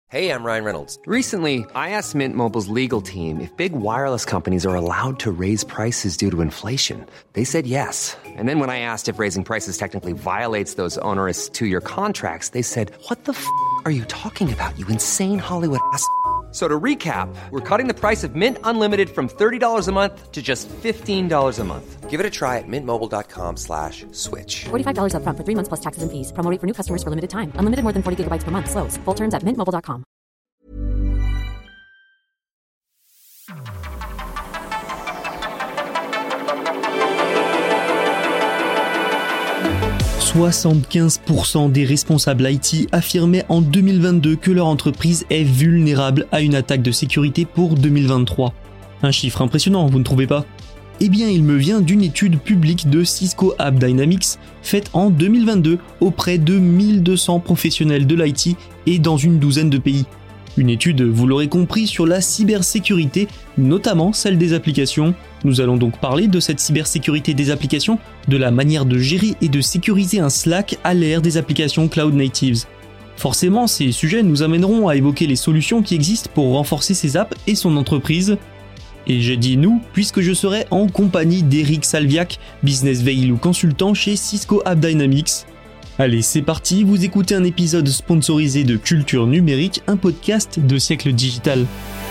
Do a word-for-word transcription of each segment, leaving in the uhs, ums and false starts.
Hey, I'm Ryan Reynolds. Recently, I asked Mint Mobile's legal team if big wireless companies are allowed to raise prices due to inflation. They said yes. And then when I asked if raising prices technically violates those onerous two-year contracts, they said, what the f*** are you talking about, you insane Hollywood ass f- So to recap, we're cutting the price of Mint Unlimited from thirty dollars a month to just fifteen dollars a month. Give it a try at mintmobile.com slash switch. forty-five dollars up front for three months plus taxes and fees. Promo rate for new customers for limited time. Unlimited more than forty gigabytes per month. Slows full terms at mint mobile dot com. soixante-quinze pour cent des responsables I T affirmaient en deux mille vingt-deux que leur entreprise est vulnérable à une attaque de sécurité pour deux mille vingt-trois. Un chiffre impressionnant, vous ne trouvez pas ? Eh bien, il me vient d'une étude publique de Cisco AppDynamics faite en deux mille vingt-deux auprès de mille deux cents professionnels de l'I T et dans une douzaine de pays. Une étude, vous l'aurez compris, sur la cybersécurité, notamment celle des applications. Nous allons donc parler de cette cybersécurité des applications, de la manière de gérer et de sécuriser un Slack à l'ère des applications cloud natives. Forcément, ces sujets nous amèneront à évoquer les solutions qui existent pour renforcer ces apps et son entreprise. Et j'ai dit nous, puisque je serai en compagnie d'Eric Salviac, Business Value consultant chez Cisco AppDynamics. Allez, c'est parti, vous écoutez un épisode sponsorisé de Culture Numérique, un podcast de Siècle Digital.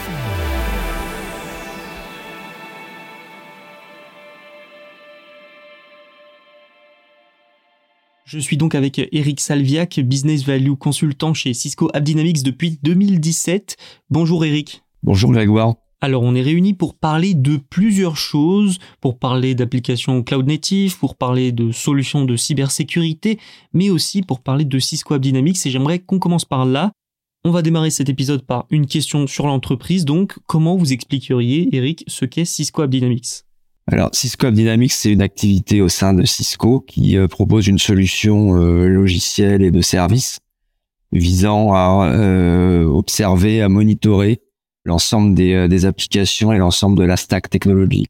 Je suis donc avec Eric Salviac, Business Value consultant chez Cisco AppDynamics depuis deux mille dix-sept. Bonjour Eric. Bonjour Grégoire. Alors on est réunis pour parler de plusieurs choses, pour parler d'applications cloud native, pour parler de solutions de cybersécurité, mais aussi pour parler de Cisco AppDynamics et j'aimerais qu'on commence par là. On va démarrer cet épisode par une question sur l'entreprise, donc comment vous expliqueriez, Eric, ce qu'est Cisco AppDynamics ? Alors Cisco AppDynamics, c'est une activité au sein de Cisco qui euh, propose une solution euh, logicielle et de service visant à euh, observer, à monitorer l'ensemble des, euh, des applications et l'ensemble de la stack technologique.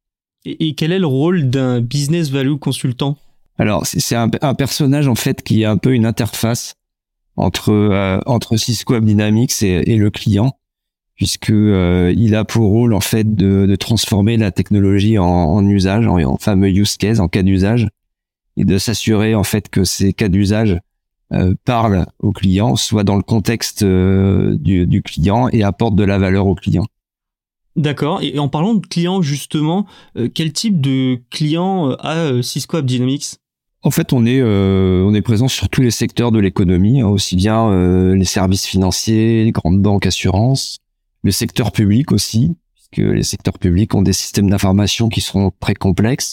Et, et quel est le rôle d'un business value consultant ? Alors, c'est, c'est un, un personnage, en fait, qui est un peu une interface entre, euh, entre Cisco AppDynamics et, et le client, puisque euh, il a pour rôle, en fait, de, de transformer la technologie en, en usage, en, en fameux use case, en cas d'usage, et de s'assurer, en fait, que ces cas d'usage Euh, parle au client, soit dans le contexte euh, du, du client et apporte de la valeur au client. D'accord. Et en parlant de clients, justement, euh, quel type de client a euh, Cisco AppDynamics ? En fait, on est euh, on est présent sur tous les secteurs de l'économie, hein, aussi bien euh, les services financiers, les grandes banques, assurances, le secteur public aussi, puisque les secteurs publics ont des systèmes d'information qui sont très complexes.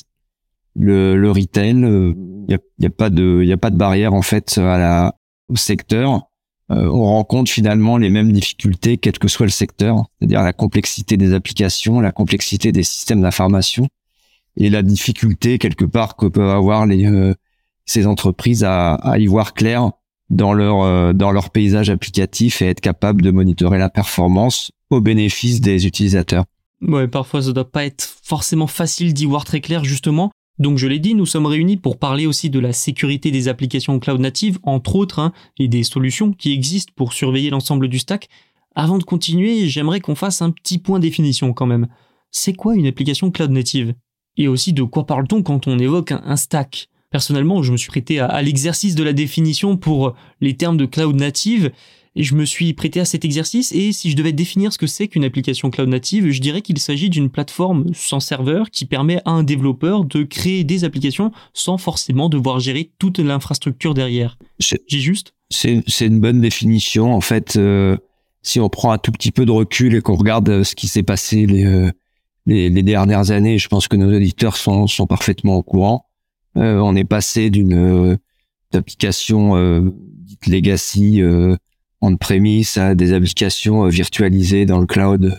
Le, le retail, il euh, y a, y a pas de, il y a pas de barrière en fait à la, au secteur. Euh, on rencontre finalement les mêmes difficultés quel que soit le secteur, c'est-à-dire la complexité des applications, la complexité des systèmes d'information et la difficulté quelque part que peuvent avoir les euh, ces entreprises à, à y voir clair dans leur euh, dans leur paysage applicatif et être capable de monitorer la performance au bénéfice des utilisateurs. Ouais, parfois ça doit pas être forcément facile d'y voir très clair justement. Donc je l'ai dit, nous sommes réunis pour parler aussi de la sécurité des applications cloud natives, entre autres, hein, et des solutions qui existent pour surveiller l'ensemble du stack. Avant de continuer, j'aimerais qu'on fasse un petit point définition quand même. C'est quoi une application cloud native ? Et aussi de quoi parle-t-on quand on évoque un, un stack ? Personnellement, je me suis prêté à, à l'exercice de la définition pour les termes de cloud native, et je me suis prêté à cet exercice, et si je devais définir ce que c'est qu'une application cloud native, je dirais qu'il s'agit d'une plateforme sans serveur qui permet à un développeur de créer des applications sans forcément devoir gérer toute l'infrastructure derrière. C'est, J'ai juste ? C'est, c'est une bonne définition. En fait, euh, si on prend un tout petit peu de recul et qu'on regarde ce qui s'est passé les, euh, les, les dernières années, je pense que nos auditeurs sont, sont parfaitement au courant. Euh, on est passé d'une euh, application euh, dite legacy, euh, on-premise à des applications virtualisées dans le cloud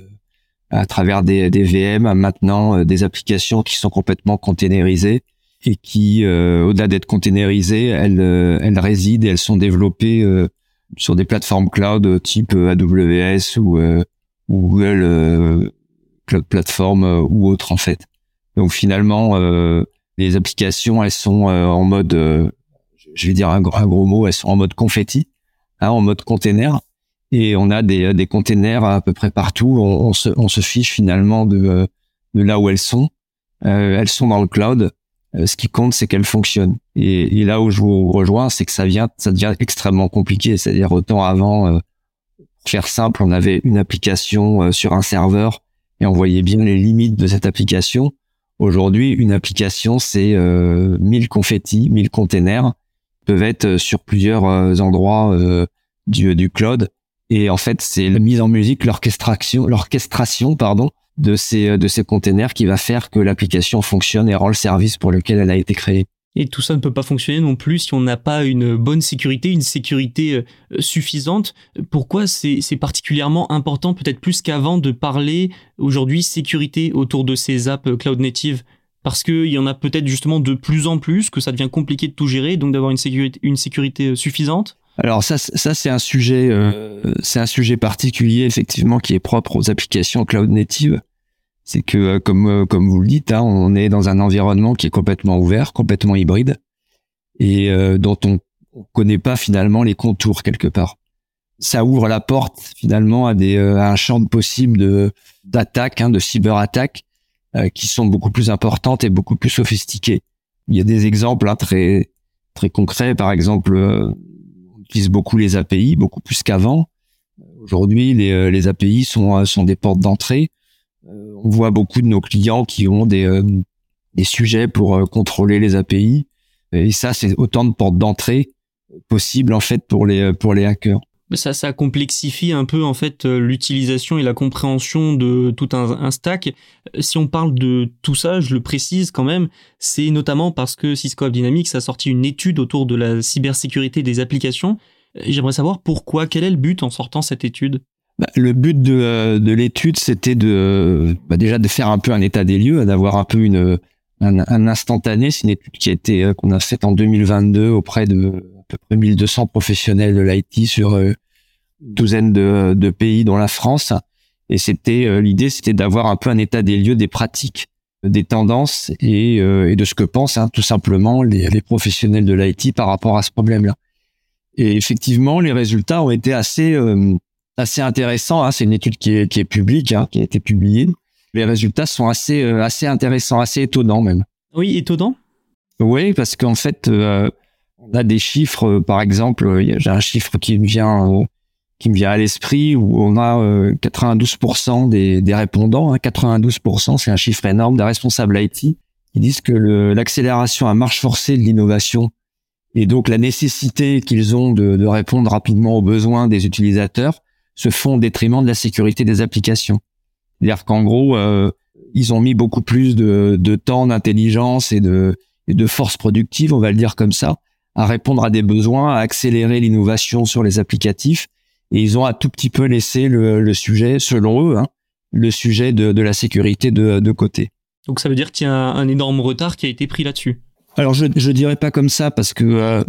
à travers des, des V M à maintenant des applications qui sont complètement containerisées et qui, euh, au-delà d'être containerisées, elles, elles résident et elles sont développées euh, sur des plateformes cloud type A W S ou, euh, ou Google euh, Cloud Platform euh, ou autre en fait. Donc finalement, euh, les applications, elles sont euh, en mode, euh, je vais dire un, un gros mot, elles sont en mode confetti. Hein, en mode container, et on a des, des containers à peu près partout. On, on, se, on se fiche finalement de, de là où elles sont. Euh, elles sont dans le cloud. Euh, ce qui compte, c'est qu'elles fonctionnent. Et, et là où je vous rejoins, c'est que ça vient, ça devient extrêmement compliqué. C'est-à-dire autant avant, euh, pour faire simple, on avait une application euh, sur un serveur et on voyait bien les limites de cette application. Aujourd'hui, une application, c'est euh, mille confettis, mille containers, peuvent être sur plusieurs euh, endroits euh, du, du cloud. Et en fait, c'est la mise en musique, l'orchestration, l'orchestration, pardon, de ces de ces containers qui va faire que l'application fonctionne et rend le service pour lequel elle a été créée. Et tout ça ne peut pas fonctionner non plus si on n'a pas une bonne sécurité, une sécurité suffisante. Pourquoi c'est, c'est particulièrement important, peut-être plus qu'avant, de parler aujourd'hui sécurité autour de ces apps cloud native? Parce qu'il y en a peut-être justement de plus en plus, que ça devient compliqué de tout gérer, donc d'avoir une sécurité, une sécurité suffisante? Alors ça, ça c'est un sujet, euh, c'est un sujet particulier effectivement qui est propre aux applications cloud native. C'est que, comme comme vous le dites, hein, on est dans un environnement qui est complètement ouvert, complètement hybride, et euh, dont on ne connaît pas finalement les contours quelque part. Ça ouvre la porte finalement à des euh, à un champ de possible de d'attaques, hein, de cyberattaques, euh, qui sont beaucoup plus importantes et beaucoup plus sophistiquées. Il y a des exemples hein, très très concrets. Par exemple, euh, on utilise beaucoup les A P I, beaucoup plus qu'avant. Aujourd'hui, les les A P I sont sont des portes d'entrée. On voit beaucoup de nos clients qui ont des euh, des sujets pour euh, contrôler les A P I, et ça c'est autant de portes d'entrée possibles en fait pour les pour les hackers. Ça, ça complexifie un peu en fait l'utilisation et la compréhension de tout un, un stack. Si on parle de tout ça, je le précise quand même, c'est notamment parce que Cisco App Dynamics a sorti une étude autour de la cybersécurité des applications. J'aimerais savoir pourquoi, quel est le but en sortant cette étude? Bah, le but de, de l'étude, c'était de bah, déjà de faire un peu un état des lieux, d'avoir un peu une un, un instantané. C'est une étude qui a été qu'on a faite en deux mille vingt-deux auprès de à peu près mille deux cents professionnels de l'I T sur euh, une douzaine de, de pays dont la France. Et c'était euh, l'idée, c'était d'avoir un peu un état des lieux, des pratiques, des tendances et, euh, et de ce que pensent hein, tout simplement les, les professionnels de l'I T par rapport à ce problème-là. Et effectivement, les résultats ont été assez euh, assez intéressant, hein. C'est une étude qui est, qui est publique, hein, qui a été publiée. Les résultats sont assez, euh, assez intéressants, assez étonnants même. Oui, étonnant. Oui, parce qu'en fait, euh, on a des chiffres. Euh, par exemple, j'ai un chiffre qui me vient, euh, qui me vient à l'esprit où on a euh, quatre-vingt-douze pour cent des, des répondants. Hein, quatre-vingt-douze pour cent, c'est un chiffre énorme, des responsables I T qui disent que le, l'accélération à marche forcée de l'innovation et donc la nécessité qu'ils ont de, de répondre rapidement aux besoins des utilisateurs se font au détriment de la sécurité des applications. C'est-à-dire qu'en gros, euh, ils ont mis beaucoup plus de, de temps, d'intelligence et de, et de force productive, on va le dire comme ça, à répondre à des besoins, à accélérer l'innovation sur les applicatifs. Et ils ont un tout petit peu laissé le, le sujet, selon eux, hein, le sujet de, de la sécurité de, de côté. Donc ça veut dire qu'il y a un, un énorme retard qui a été pris là-dessus. Alors je je dirais pas comme ça parce que euh,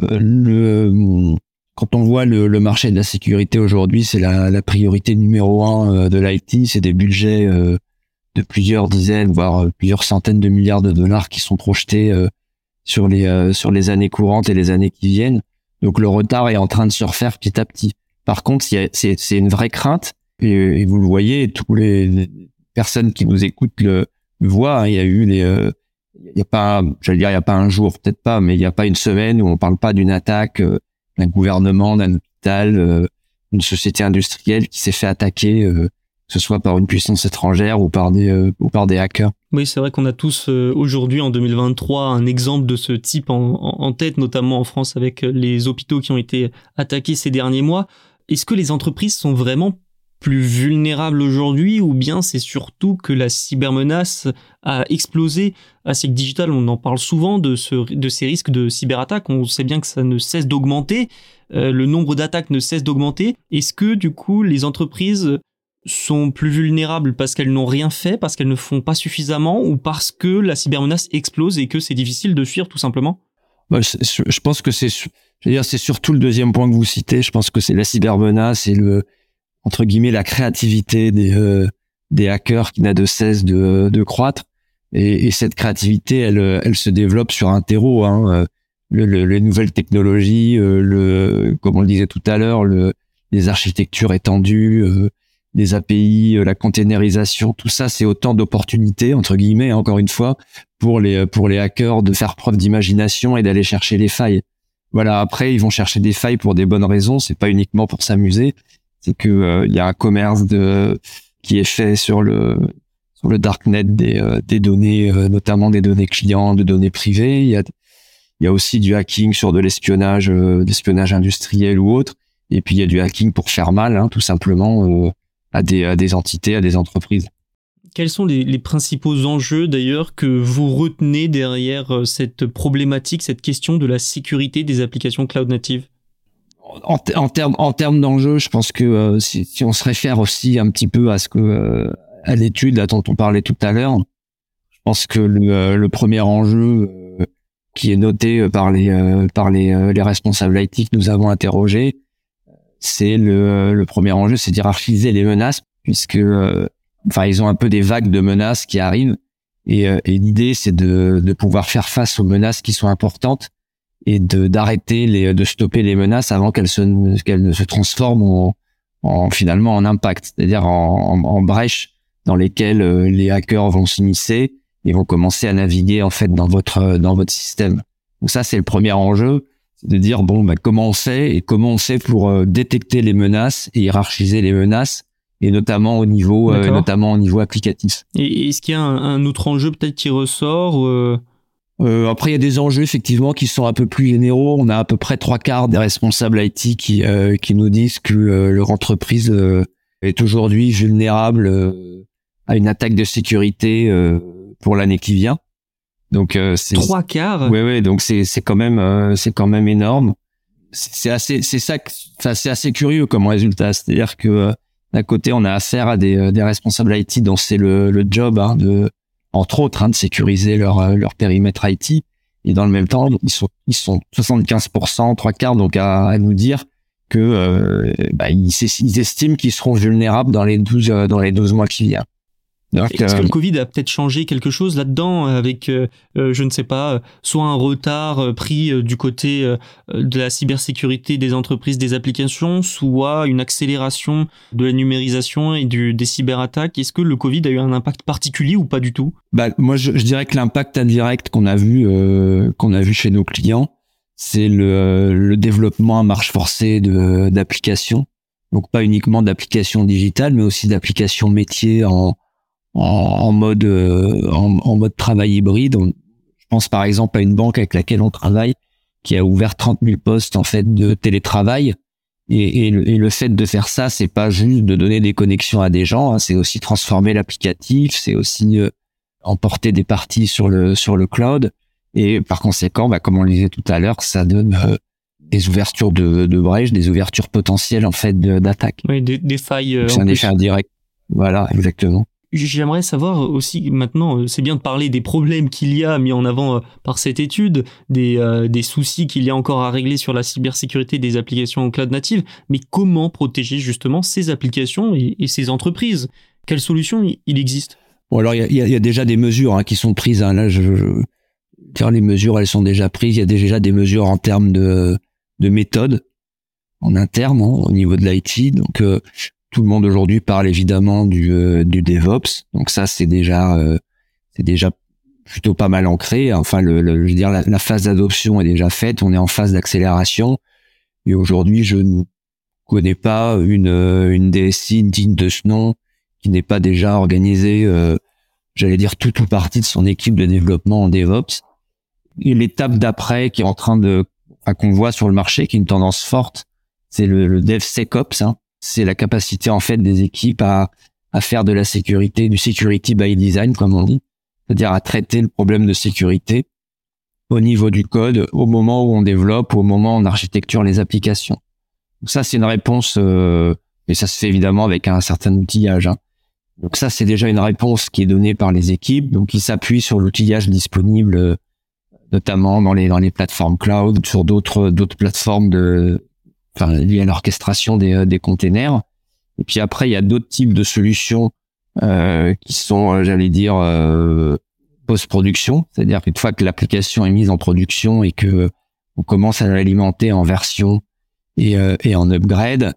le quand on voit le, le marché de la sécurité aujourd'hui, c'est la, la priorité numéro un de l'I T. C'est des budgets euh, de plusieurs dizaines, voire plusieurs centaines de milliards de dollars qui sont projetés euh, sur les euh, sur les années courantes et les années qui viennent. Donc le retard est en train de se refaire petit à petit. Par contre, il y a, c'est c'est une vraie crainte et, et vous le voyez, toutes les, les personnes qui nous écoutent le, le voient. Hein, il y a eu les euh, il y a pas, j'allais dire, il y a pas un jour, peut-être pas, mais il y a pas une semaine où on parle pas d'une attaque euh, d'un gouvernement, d'un hôpital, euh, d'une société industrielle qui s'est fait attaquer, euh, que ce soit par une puissance étrangère ou par des euh, ou par des hackers. Oui, c'est vrai qu'on a tous euh, aujourd'hui en deux mille vingt-trois un exemple de ce type en, en, en tête, notamment en France avec les hôpitaux qui ont été attaqués ces derniers mois. Est-ce que les entreprises sont vraiment plus vulnérables aujourd'hui, ou bien c'est surtout que la cybermenace a explosé à siècle digital? On en parle souvent de, ce, de ces risques de cyberattaque. On sait bien que ça ne cesse d'augmenter. Euh, le nombre d'attaques ne cesse d'augmenter. Est-ce que du coup les entreprises sont plus vulnérables parce qu'elles n'ont rien fait, parce qu'elles ne font pas suffisamment, ou parce que la cybermenace explose et que c'est difficile de suivre tout simplement? Bah, je pense que c'est, je veux dire, c'est surtout le deuxième point que vous citez. Je pense que c'est la cybermenace et le, entre guillemets, la créativité des euh, des hackers qui n'a de cesse de de croître, et, et cette créativité elle elle se développe sur un terreau, hein, le, le, les nouvelles technologies, euh, le comme on le disait tout à l'heure, le des architectures étendues, euh, des A P I, euh, la containerisation, tout ça, c'est autant d'opportunités, entre guillemets, encore une fois, pour les, pour les hackers de faire preuve d'imagination et d'aller chercher les failles. Voilà, après, ils vont chercher des failles pour des bonnes raisons, c'est pas uniquement pour s'amuser, c'est que euh, il y a un commerce de, qui est fait sur le, sur le darknet des, euh, des données, euh, notamment des données clients, de données privées. Il y a, il y a aussi du hacking sur de l'espionnage, euh, l'espionnage industriel ou autre. Et puis, il y a du hacking pour faire mal, hein, tout simplement, euh, à des, à des entités, à des entreprises. Quels sont les, les principaux enjeux d'ailleurs que vous retenez derrière cette problématique, cette question de la sécurité des applications cloud natives ? En, en termes en termes d'enjeux, je pense que euh, si, si on se réfère aussi un petit peu à ce que euh, à l'étude là, dont on parlait tout à l'heure, je pense que le, euh, le premier enjeu euh, qui est noté par les euh, par les, euh, les responsables I T que nous avons interrogés, c'est le, le premier enjeu, c'est d'hierarchiser les menaces, puisque euh, enfin ils ont un peu des vagues de menaces qui arrivent, et, euh, et l'idée c'est de, de pouvoir faire face aux menaces qui sont importantes et de d'arrêter les, de stopper les menaces avant qu'elles se qu'elles ne se transforment en, en finalement en impact, c'est-à-dire en, en, en brèches dans lesquelles euh, les hackers vont s'immiscer et vont commencer à naviguer en fait dans votre dans votre système. Donc ça c'est le premier enjeu. De dire bon bah comment on fait et comment on fait pour euh, détecter les menaces et hiérarchiser les menaces, et notamment au niveau euh, notamment au niveau applicatif. Et est-ce qu'il y a un, un autre enjeu peut-être qui ressort euh... Euh, après il y a des enjeux effectivement qui sont un peu plus généraux. On a à peu près trois quarts des responsables I T qui euh, qui nous disent que euh, leur entreprise euh, est aujourd'hui vulnérable euh, à une attaque de sécurité euh, pour l'année qui vient. Donc euh, c'est trois quarts. Ouais ouais, donc c'est c'est quand même euh, c'est quand même énorme. C'est, c'est assez c'est ça enfin c'est assez curieux comme résultat, c'est-à-dire que euh, d'un côté on a affaire à des des responsables I T dont c'est le le job hein, de entre autres hein, de sécuriser leur leur périmètre I T, et dans le même temps ils sont ils sont soixante-quinze pour cent, trois quarts donc à, à nous dire que euh, bah ils, ils estiment qu'ils seront vulnérables dans les douze dans les douze mois qui viennent. Donc, est-ce que le Covid a peut-être changé quelque chose là-dedans avec, euh, je ne sais pas, soit un retard euh, pris euh, du côté euh, de la cybersécurité des entreprises, des applications, soit une accélération de la numérisation et du, des cyberattaques? Est-ce que le Covid a eu un impact particulier ou pas du tout? Bah moi je, je dirais que l'impact indirect qu'on a vu euh, qu'on a vu chez nos clients, c'est le, le développement à marche forcée de d'applications. Donc pas uniquement d'applications digitales, mais aussi d'applications métiers en En, en mode euh, en, en mode travail hybride. On, je pense par exemple à une banque avec laquelle on travaille qui a ouvert trente mille postes en fait de télétravail, et, et, le, et le fait de faire ça, c'est pas juste de donner des connexions à des gens, hein, c'est aussi transformer l'applicatif, c'est aussi euh, emporter des parties sur le sur le cloud, et par conséquent, bah, comme on le disait tout à l'heure, ça donne euh, des ouvertures de, de brèches, des ouvertures potentielles en fait de, d'attaque. Oui, des, des failles. Euh, c'est un effet indirect. Voilà, exactement. J'aimerais savoir aussi, maintenant, c'est bien de parler des problèmes qu'il y a mis en avant par cette étude, des, euh, des soucis qu'il y a encore à régler sur la cybersécurité des applications cloud natives, mais comment protéger justement ces applications et, et ces entreprises? Quelles solutions il existe? Bon, alors il y a, y a déjà des mesures hein, qui sont prises. Hein. Là, je, je dire les mesures, elles sont déjà prises. Il y a déjà des mesures en termes de, de méthode en interne hein, au niveau de l'I T. Donc euh, tout le monde aujourd'hui parle évidemment du, euh, du DevOps, donc ça c'est déjà euh, c'est déjà plutôt pas mal ancré. Enfin, le, le, je veux dire la, la phase d'adoption est déjà faite, on est en phase d'accélération. Et aujourd'hui, je ne connais pas une une D S I digne de ce nom qui n'ait pas déjà organisé, euh, j'allais dire tout ou partie de son équipe de développement en DevOps. Et l'étape d'après qui est en train de, enfin, qu'on voit sur le marché, qui est une tendance forte, c'est le, le DevSecOps. Hein. C'est la capacité en fait des équipes à à faire de la sécurité, du security by design comme on dit, c'est-à-dire à traiter le problème de sécurité au niveau du code, au moment où on développe, au moment où on architecture les applications. Donc ça c'est une réponse, euh, et ça se fait évidemment avec un certain outillage. Hein. Donc ça c'est déjà une réponse qui est donnée par les équipes, donc qui s'appuie sur l'outillage disponible, euh, notamment dans les dans les plateformes cloud, sur d'autres d'autres plateformes de enfin liées à l'orchestration des des containers. Et puis après il y a d'autres types de solutions euh, qui sont euh, j'allais dire euh, post-production, c'est-à-dire qu'une fois que l'application est mise en production et que on commence à l'alimenter en version et euh, et en upgrade,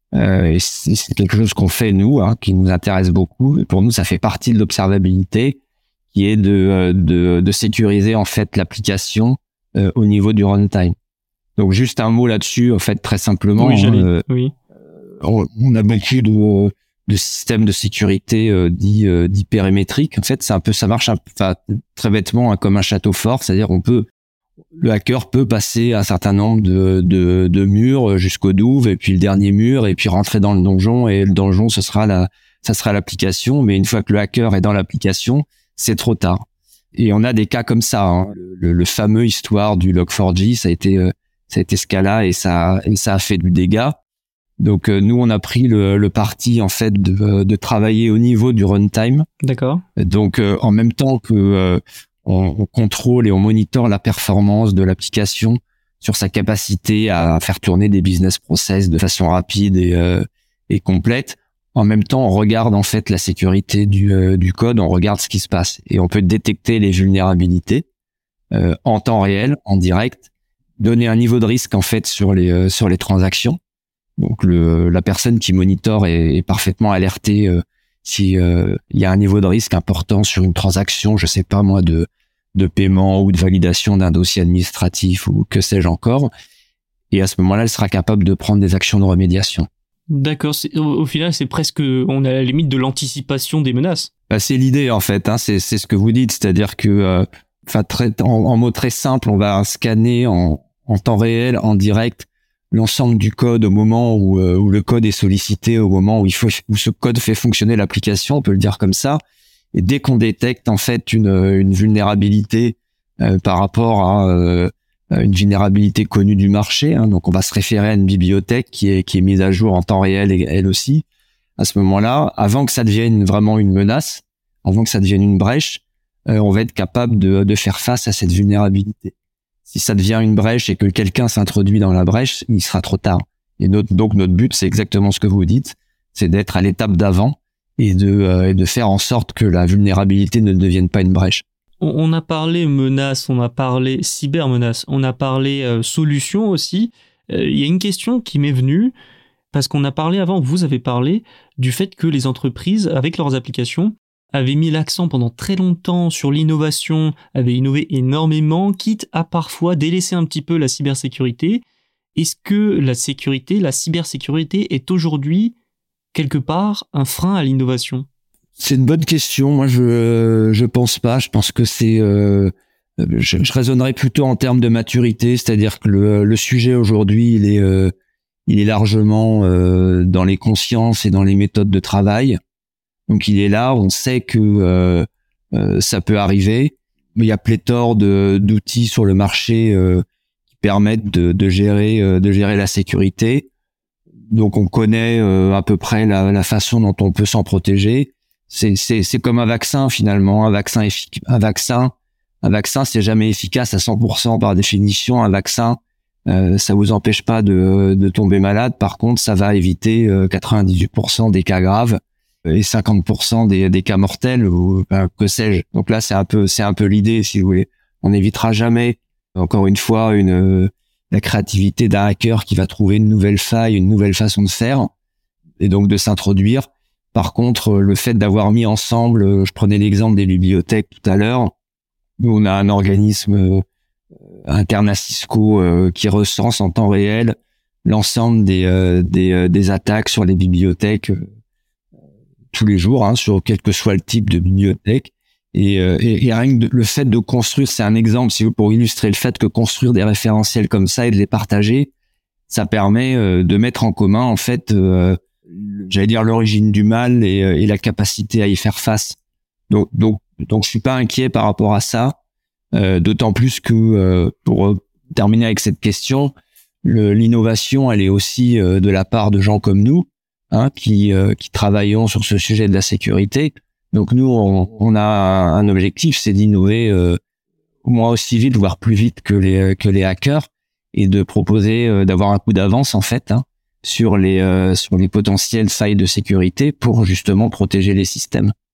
Euh, et c'est, c'est quelque chose qu'on fait nous, hein, qui nous intéresse beaucoup. Et pour nous, ça fait partie de l'observabilité, qui est de, de, de sécuriser en fait l'application euh, au niveau du runtime. Donc juste un mot là-dessus, en fait, très simplement. Oui, j'allais. Euh, oui. On, on a beaucoup de, de systèmes de sécurité euh, dits, euh, dits périmétriques. En fait, c'est un peu, ça marche un, enfin, très bêtement hein, comme un château fort, c'est-à-dire on peut le hacker peut passer un certain nombre de, de, de murs jusqu'au douve et puis le dernier mur et puis rentrer dans le donjon et le donjon ce sera la ça sera l'application, mais une fois que le hacker est dans l'application, c'est trop tard. Et on a des cas comme ça, hein. le, le fameux histoire du log four j, ça a été euh, ça a été ce cas-là et ça et ça a fait du dégât. Donc euh, nous on a pris le, le parti en fait de, de travailler au niveau du runtime. D'accord. Donc euh, en même temps que euh, On, on contrôle et on monitore la performance de l'application sur sa capacité à faire tourner des business process de façon rapide et, euh, et complète. En même temps, on regarde en fait la sécurité du, euh, du code, on regarde ce qui se passe et on peut détecter les vulnérabilités euh, en temps réel, en direct, donner un niveau de risque en fait sur les euh, sur les transactions. Donc le, la personne qui monitore est, est parfaitement alertée euh, si euh, il y a un niveau de risque important sur une transaction, je sais pas moi de de paiement ou de validation d'un dossier administratif ou que sais-je encore. Et à ce moment-là, elle sera capable de prendre des actions de remédiation. D'accord. C'est, au, au final, c'est presque, on est à la limite de l'anticipation des menaces. Bah, c'est l'idée en fait. Hein, c'est c'est ce que vous dites, c'est-à-dire que, enfin, euh, très en, en mots très simples, on va scanner en en temps réel, en direct, l'ensemble du code au moment où euh, où le code est sollicité, au moment où il faut où ce code fait fonctionner l'application, on peut le dire comme ça. Et dès qu'on détecte en fait une, une vulnérabilité euh, par rapport à euh, une vulnérabilité connue du marché, hein, donc on va se référer à une bibliothèque qui est qui est mise à jour en temps réel et elle aussi. À ce moment-là, avant que ça devienne vraiment une menace, avant que ça devienne une brèche, euh, on va être capable de, de faire face à cette vulnérabilité. Si ça devient une brèche et que quelqu'un s'introduit dans la brèche, il sera trop tard. Et notre, donc notre but, c'est exactement ce que vous dites, c'est d'être à l'étape d'avant et de, euh, et de faire en sorte que la vulnérabilité ne devienne pas une brèche. On a parlé menace, on a parlé cybermenace, on a parlé euh, solution aussi. Il euh, y a une question qui m'est venue, parce qu'on a parlé avant, vous avez parlé du fait que les entreprises, avec leurs applications, avaient mis l'accent pendant très longtemps sur l'innovation, avaient innové énormément, quitte à parfois délaisser un petit peu la cybersécurité. Est-ce que la sécurité, la cybersécurité est aujourd'hui quelque part un frein à l'innovation? C'est une bonne question. Moi, je je pense pas. Je pense que c'est. Euh, je, je raisonnerais plutôt en termes de maturité, c'est-à-dire que le, le sujet aujourd'hui, il est euh, il est largement euh, dans les consciences et dans les méthodes de travail. Donc, il est là. On sait que euh, euh, ça peut arriver. Mais il y a pléthore de d'outils sur le marché euh, qui permettent de, de gérer euh, de gérer la sécurité. Donc on connaît euh, à peu près la, la façon dont on peut s'en protéger. C'est c'est c'est comme un vaccin finalement, un vaccin effic- un vaccin, un vaccin c'est jamais efficace à cent pour cent par définition. Un vaccin, euh, ça vous empêche pas de de tomber malade. Par contre, ça va éviter euh, quatre-vingt-dix-huit pour cent des cas graves et cinquante pour cent des des cas mortels ou ben, que sais-je. Donc là c'est un peu c'est un peu l'idée si vous voulez. On n'évitera jamais encore une fois une la créativité d'un hacker qui va trouver une nouvelle faille, une nouvelle façon de faire, et donc de s'introduire. Par contre, le fait d'avoir mis ensemble, je prenais l'exemple des bibliothèques tout à l'heure, nous on a un organisme interne à Cisco euh, qui recense en temps réel l'ensemble des, euh, des, euh, des attaques sur les bibliothèques euh, tous les jours, hein, sur quel que soit le type de bibliothèque. Et, euh, et, et rien que de, le fait de construire, c'est un exemple si vous pour illustrer le fait que construire des référentiels comme ça et de les partager, ça permet euh, de mettre en commun en fait, euh, j'allais dire l'origine du mal et, et la capacité à y faire face. Donc, donc, donc, je suis pas inquiet par rapport à ça. Euh, d'autant plus que euh, pour terminer avec cette question, le, l'innovation, elle est aussi euh, de la part de gens comme nous, hein, qui, euh, qui travaillons sur ce sujet de la sécurité. Donc nous, on, on a un objectif, c'est d'innover euh, au moins aussi vite, voire plus vite que les que les hackers, et de proposer euh, d'avoir un coup d'avance en fait hein, sur les euh, sur les potentielles failles de sécurité pour justement protéger les systèmes.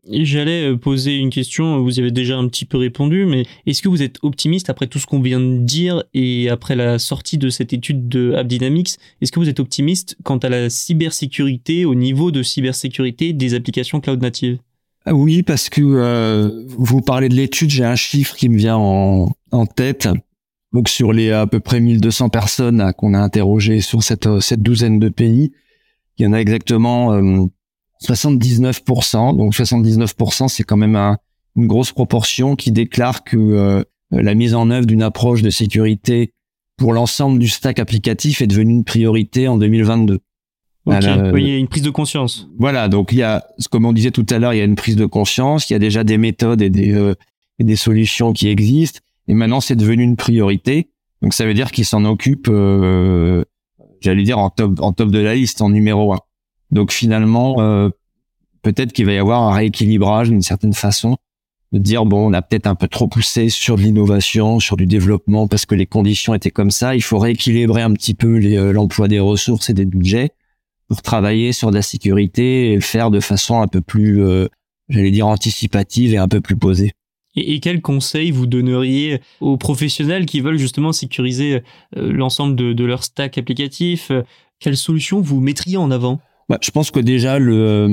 Et j'allais poser une question, vous y avez déjà un petit peu répondu, mais est-ce que vous êtes optimiste après tout ce qu'on vient de dire et après la sortie de cette étude de AppDynamics, est-ce que vous êtes optimiste quant à la cybersécurité, au niveau de cybersécurité des applications cloud natives ? Oui, parce que euh, vous parlez de l'étude, j'ai un chiffre qui me vient en, en tête. Donc sur les à peu près mille deux cents personnes là, qu'on a interrogées sur cette, cette douzaine de pays, il y en a exactement... Euh, soixante-dix-neuf pour cent, donc soixante-dix-neuf pour cent, c'est quand même un, une grosse proportion qui déclare que euh, la mise en œuvre d'une approche de sécurité pour l'ensemble du stack applicatif est devenue une priorité en deux mille vingt-deux. Ok, Alors, oui, il y a une prise de conscience. Voilà, donc il y a, comme on disait tout à l'heure, il y a une prise de conscience, il y a déjà des méthodes et des, euh, et des solutions qui existent, et maintenant c'est devenu une priorité. Donc ça veut dire qu'ils s'en occupent, euh, j'allais dire en top, en top de la liste, en numéro un. Donc finalement, euh, peut-être qu'il va y avoir un rééquilibrage d'une certaine façon, de dire bon, on a peut-être un peu trop poussé sur de l'innovation, sur du développement parce que les conditions étaient comme ça. Il faut rééquilibrer un petit peu les, euh, l'emploi des ressources et des budgets pour travailler sur de la sécurité et le faire de façon un peu plus, euh, j'allais dire anticipative et un peu plus posée. Et, et quels conseils vous donneriez aux professionnels qui veulent justement sécuriser euh, l'ensemble de, de leur stack applicatif ? Quelles solutions vous mettriez en avant ? Bah, je pense que déjà le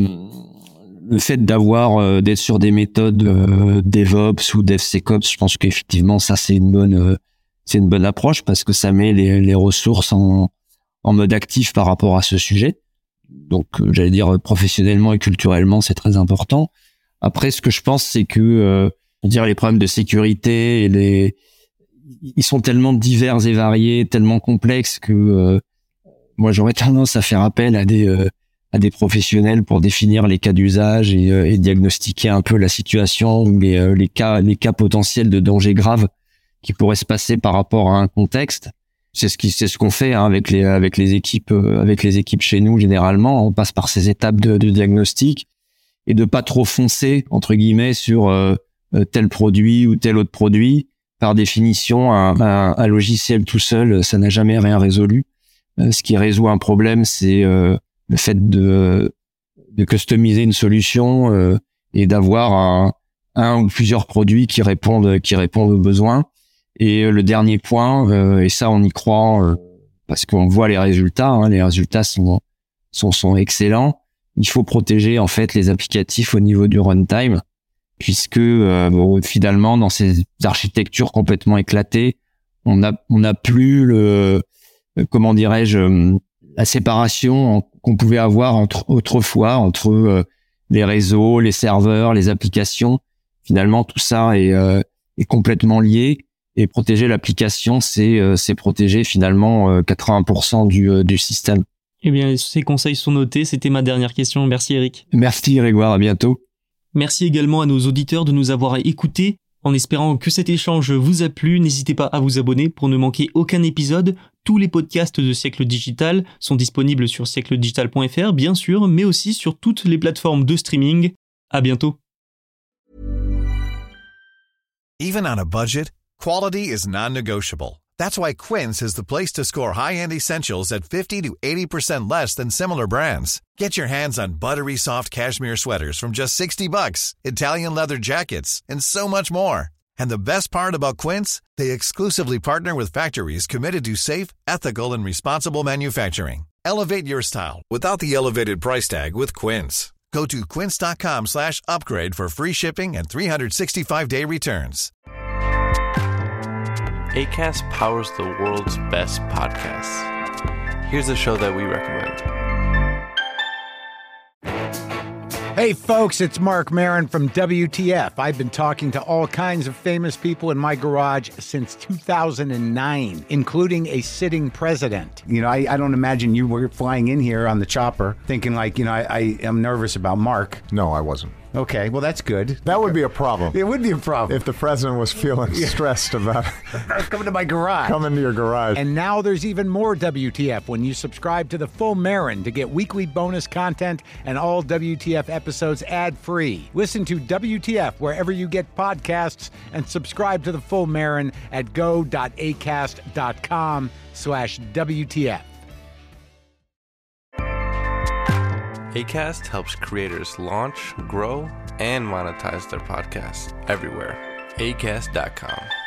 le fait d'avoir euh, d'être sur des méthodes euh, DevOps ou DevSecOps, je pense qu'effectivement ça c'est une bonne euh, c'est une bonne approche parce que ça met les les ressources en en mode actif par rapport à ce sujet. Donc euh, j'allais dire professionnellement et culturellement c'est très important. Après ce que je pense c'est que euh, dire les problèmes de sécurité et les ils sont tellement divers et variés, tellement complexes que euh, moi j'aurais tendance à faire appel à des euh, à des professionnels pour définir les cas d'usage et, euh, et diagnostiquer un peu la situation ou les, euh, les cas les cas potentiels de danger grave qui pourraient se passer par rapport à un contexte. C'est ce qui c'est ce qu'on fait hein, avec les avec les équipes euh, avec les équipes chez nous généralement. On passe par ces étapes de, de diagnostic et de pas trop foncer entre guillemets sur euh, tel produit ou tel autre produit. Par définition, un, un, un logiciel tout seul, ça n'a jamais rien résolu. Euh, ce qui résout un problème, c'est euh, le fait de, de customiser une solution euh, et d'avoir un, un ou plusieurs produits qui répondent qui répondent aux besoins. Et euh, le dernier point, euh, et ça on y croit euh, parce qu'on voit les résultats, hein, les résultats sont, sont sont excellents. Il faut protéger en fait les applicatifs au niveau du runtime, puisque euh, bon, finalement dans ces architectures complètement éclatées, on a on n'a plus le comment dirais-je la séparation qu'on pouvait avoir entre autrefois entre euh, les réseaux, les serveurs, les applications. Finalement, tout ça est, euh, est complètement lié et protéger l'application, c'est euh, c'est protéger finalement euh, quatre-vingts pour cent du euh, du système. Eh bien, ces conseils sont notés. C'était ma dernière question. Merci Eric. Merci Grégoire. À bientôt. Merci également à nos auditeurs de nous avoir écoutés. En espérant que cet échange vous a plu, n'hésitez pas à vous abonner pour ne manquer aucun épisode. Tous les podcasts de Siècle Digital sont disponibles sur siècle digital point f r, bien sûr, mais aussi sur toutes les plateformes de streaming. À bientôt. Even on a budget, quality is non-negotiable. That's why Quince is the place to score high-end essentials at fifty to eighty percent less than similar brands. Get your hands on buttery soft cashmere sweaters from just sixty bucks, Italian leather jackets, and so much more. And the best part about Quince, they exclusively partner with factories committed to safe, ethical, and responsible manufacturing. Elevate your style without the elevated price tag with Quince. Go to quince.com slash upgrade for free shipping and three sixty-five day returns. Acast powers the world's best podcasts. Here's a show that we recommend. Hey folks, it's Mark Maron from W T F. I've been talking to all kinds of famous people in my garage since two thousand nine, including a sitting president. You know, I, I don't imagine you were flying in here on the chopper thinking like, you know, I, I am nervous about Mark. No, I wasn't. Okay, well, that's good. That would be a problem. It would be a problem. If the president was feeling yeah. stressed about coming to my garage. Coming to your garage. And now there's even more W T F when you subscribe to the Full Marin to get weekly bonus content and all W T F episodes ad-free. Listen to W T F wherever you get podcasts and subscribe to the Full Marin at go.acast.com slash WTF. Acast helps creators launch, grow, and monetize their podcasts everywhere. acast dot com.